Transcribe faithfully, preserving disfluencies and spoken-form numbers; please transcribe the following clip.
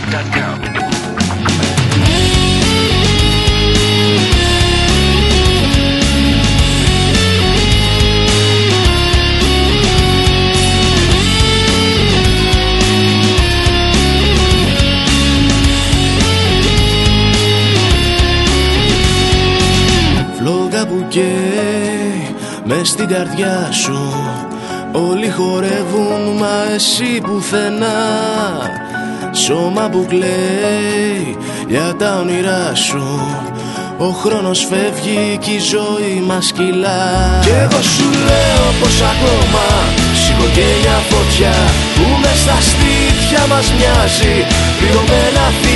dot com. Φλόγα που καίει μες στην καρδιά σου. Όλοι χορεύουν μα εσύ πουθενά. Σώμα που κλαίει για τα όνειρά σου. Ο χρόνος φεύγει κι η ζωή μας κυλά. Κι εγώ σου λέω πως ακόμα σηκώ και μια φωτιά που μες στα στήθια μας μοιάζει πληρωμένα